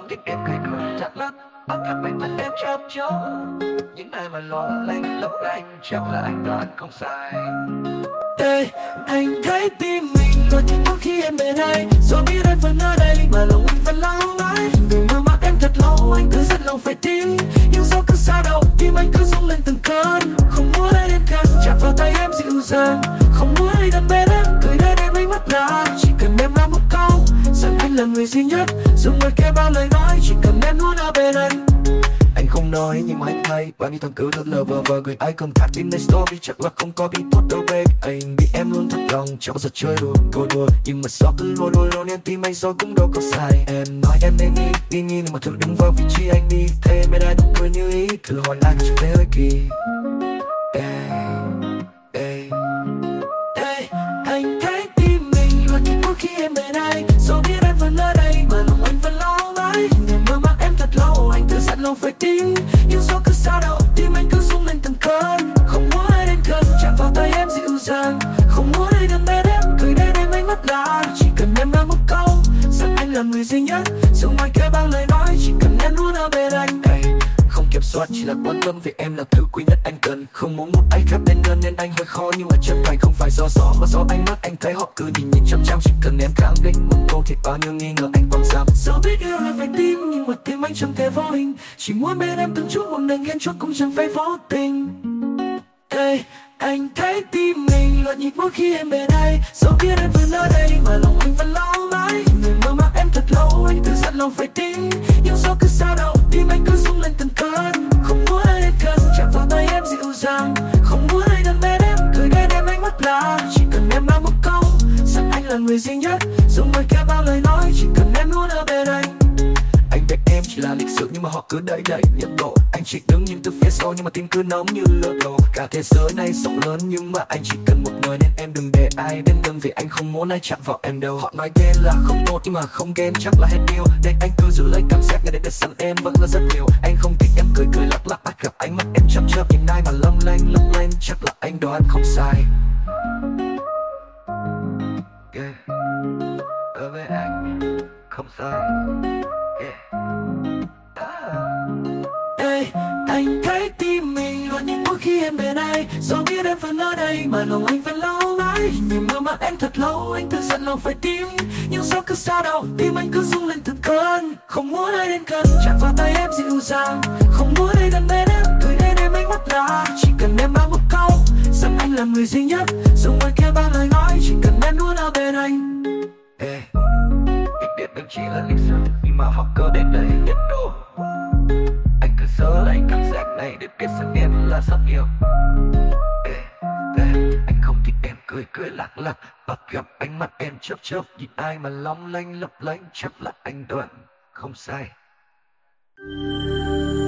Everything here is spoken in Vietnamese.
thích em cười cười thật lắm. Bắt gặp ánh mắt em chớp chớp, những ai mà lo lắng lấp lánh chắc là anh đoán không sai. Ê, anh thấy tim mình loạn nhịp mỗi khi em bên anh. Dù biết anh vẫn ở đây mà lòng anh vẫn lo lắng. Đừng mơ mắt em thật lâu, anh cứ rất lòng phải tin. Nhưng gió cứ xa đầu, tim anh cứ rung lên từng cơn. Không muốn ai đến gần, chạm vào tay em dịu dàng. Không muốn ai gần bên em, cười đến em ánh mắt lạ. Chỉ cần em nói một câu, rằng anh là người duy nhất. Dù ngoài kia bao lời nói, chỉ cần em luôn ở bên anh. Anh không nói nhưng mà anh thấy bao nhiêu thằng cứ thật lờ vờ vờ gửi icon tag inในstory chắc là không có bị tốt đâu babe. Anh bị em luôn thật lòng chẳng bao giờ chơi đùa cô đùa, nhưng mà sao cứ lùa đùa nên tim anh rồi cũng đâu có sai. Em nói em nên đi nhưng mà thử đứng vào vị trí anh đi. Thế mới đã đúng cười như ý, thử hỏi lại chẳng thấy hơi kỳ. Anh thấy tim mình loạn nhịp mỗi khi em bên anh. Dẫu biết em vẫn ở đây mà lòng anh vẫn lo lắng. Ngày mơ mắt em thật lâu, anh cứ dặn lòng phải tin. Nhưng gió cứ sao đâu, tim anh cứ rung lên từng cơn. Không muốn ai đến gần, chạm vào tay em dịu dàng. Không muốn ai gần bên em, cười đến em ánh mắt lạ. Chỉ cần em nói một câu, rằng anh là người duy nhất. Dù ngoài kia bao lời nói, chỉ cần em luôn ở bên anh. Không kiểm soát, chỉ là quan tâm vì em là thứ quý nhất anh cần. Không muốn một ai khác đến gần nên anh hơi khó. Nhưng mà chân thành không phải do gió mà do ánh mắt anh thấy họ cứ nhìn chăm chăm. Chỉ cần em khẳng định một câu thì bao nhiêu nghi ngờ anh quăng dám. Dẫu biết yêu là phải tin nhưng mà tim anh chẳng thể vô hình. Chỉ muốn bên em từng chút một lần ghen chốt cũng chẳng phải vô tình. Anh thấy tim mình loạn nhịp mỗi khi em bên anh. Dẫu biết em vẫn ở đây mà lòng anh vẫn lo lắng. Người mơ mắt em thật lâu, anh cứ dặn lòng phải tin. Nhưng gió cứ sao đâu, tim anh cứ rung lên từng cơn. Không muốn ai đến gần, chạm vào tay em dịu dàng. Không muốn ai gần bên em, cười đến em ánh mắt lạ. Chỉ cần em nói một câu, rằng anh là người duy nhất. Dù ngoài kia bao lời nói, chỉ cần em luôn ở bên anh. Anh biết em chỉ là lịch sử nhưng mà họ cứ đẩy nhiệt độ. Anh chỉ đứng nhìn từ phía sau nhưng mà tim cứ nóng như lửa đổ. Cả thế giới này rộng lớn nhưng mà anh chỉ cần một người nên em đừng để ai đến gần. Vì anh không muốn ai chạm vào em đâu. Họ nói ghen là không tốt nhưng mà không ghen chắc là hết yêu. Nên anh cứ giữ lấy cảm giác ngày để sẵn em vẫn là rất nhiều. Anh không thích em cười cười lắc lắc, bắt gặp ánh mắt em chớp chớp. Nhìn ai mà lấp lánh chắc là anh đoán không sai. Ở với anh không sai. Anh thấy tim mình loạn nhịp mỗi khi em bên anh. Dẫu biết em vẫn ở đây mà lòng anh vẫn lo lắng. Nhìn mơ mắt em thật lâu, anh cứ dặn lòng phải tin. Nhưng gió cứ sao đâu, tim anh cứ rung lên từng cơn. Không muốn ai đến gần, chạm vào tay em dịu dàng. Không muốn ai gần bên em, cười đến em ánh mắt lạ. Chỉ cần em nói một câu, rằng anh là người duy nhất. Dù ngoài kia bao lời nói, chỉ cần em luôn ở bên anh. Ít biết đừng chỉ là lịch sử nhưng mà họ cơ đến đây nhiệt độ. Anh cứ sớ lấy cảm giác này để biết rằng em là rất nhiều. Anh không thích em cười cười lắc lắc, bắt gặp ánh mắt em chớp chớp. Nhìn ai mà long lanh lấp lánh chắc là anh đoán không sai.